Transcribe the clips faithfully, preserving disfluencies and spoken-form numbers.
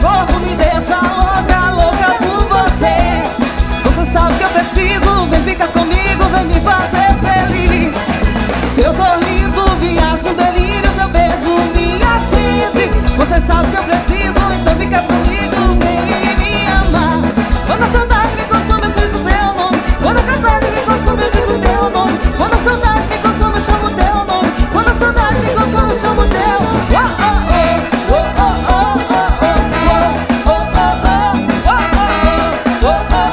corpo me deixa louca, louca por você. Você sabe que eu preciso, vem ficar comigo, vem me fazer feliz. Teu sorriso viaja um delírio, teu beijo me acende. Você sabe que eu preciso, então fica comigo, vem me amar. Quando a saudade me consome, eu digo teu nome. Quando a saudade me consome, eu digo teu nome. Quando a saudade me consome, eu chamo teu nome. Quando a saudade me consome, eu chamo teu. Oh, oh, oh, oh, oh, oh, oh, oh, oh, oh,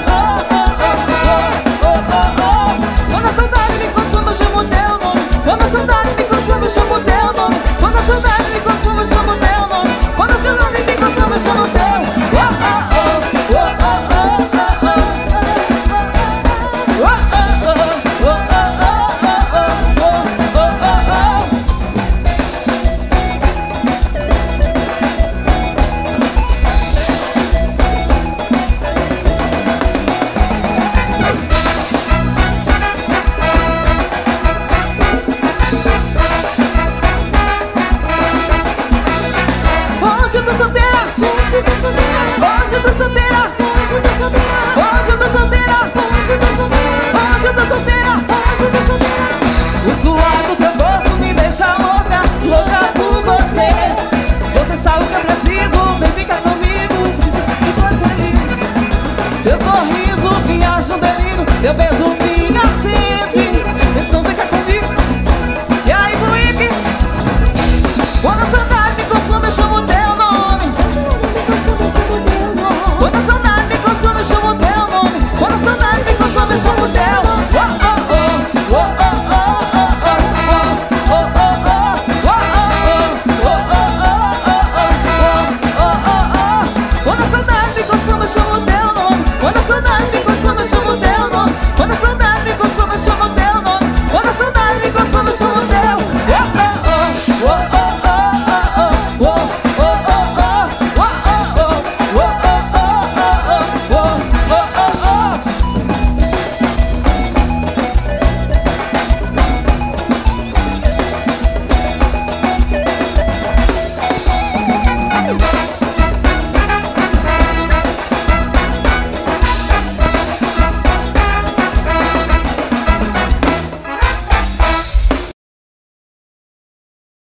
oh, oh. Quando a saudade me consome, eu chamo teu nome. Quando a saudade me consome, eu chamo teu nome. Quando a saudade me consome, eu chamo teu nome. Quando a saudade me consome, eu chamo teu. Oh, oh, oh, oh, oh, oh, oh. Hoje eu tô solteira, hoje eu tô solteira, hoje eu tô solteira, hoje eu tô solteira, hoje eu tô solteira, hoje eu tô solteira, hoje eu tô solteira. O suor do teu corpo me deixa louca, louca por você. Você sabe o que eu preciso, vem ficar comigo, preciso ficar feliz. Teu sorriso viaja um delírio, teu beijo